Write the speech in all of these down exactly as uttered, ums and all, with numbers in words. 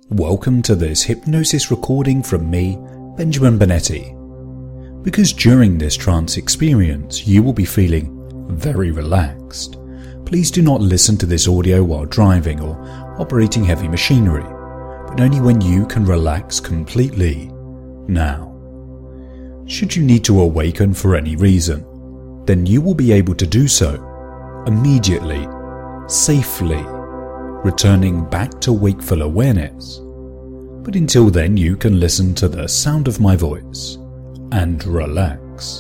Welcome to this hypnosis recording from me, Benjamin Benetti. Because during this trance experience you will be feeling very relaxed, please do not listen to this audio while driving or operating heavy machinery, but only when you can relax completely. Now, should you need to awaken for any reason, then you will be able to do so immediately, safely, returning back to wakeful awareness. But until then you can listen to the sound of my voice and relax.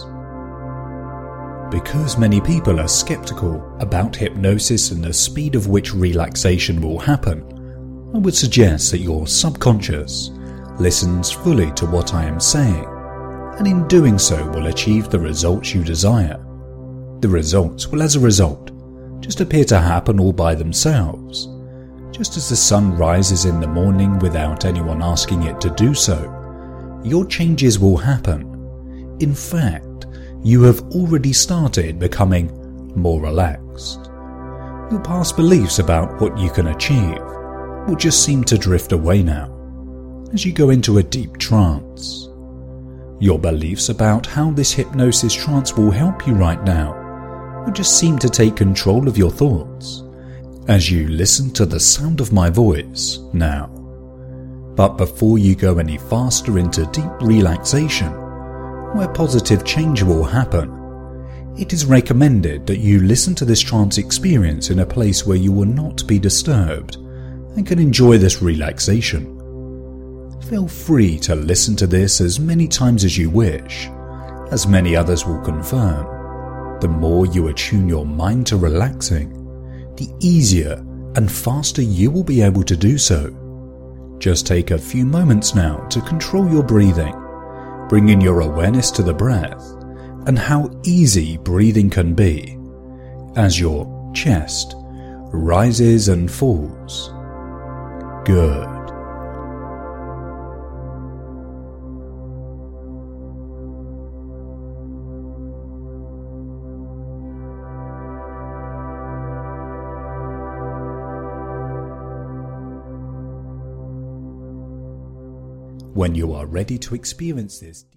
Because many people are skeptical about hypnosis and the speed of which relaxation will happen, I would suggest that your subconscious listens fully to what I am saying, and in doing so will achieve the results you desire. The results will as a result just appear to happen all by themselves. Just as the sun rises in the morning without anyone asking it to do so, your changes will happen. In fact, you have already started becoming more relaxed. Your past beliefs about what you can achieve will just seem to drift away now, as you go into a deep trance. Your beliefs about how this hypnosis trance will help you right now will just seem to take control of your thoughts as you listen to the sound of my voice now. But before you go any faster into deep relaxation, where positive change will happen, it is recommended that you listen to this trance experience in a place where you will not be disturbed and can enjoy this relaxation. Feel free to listen to this as many times as you wish. As many others will confirm, the more you attune your mind to relaxing, the easier and faster you will be able to do so. Just take a few moments now to control your breathing, bring in your awareness to the breath and how easy breathing can be as your chest rises and falls. Good. When you are ready to experience this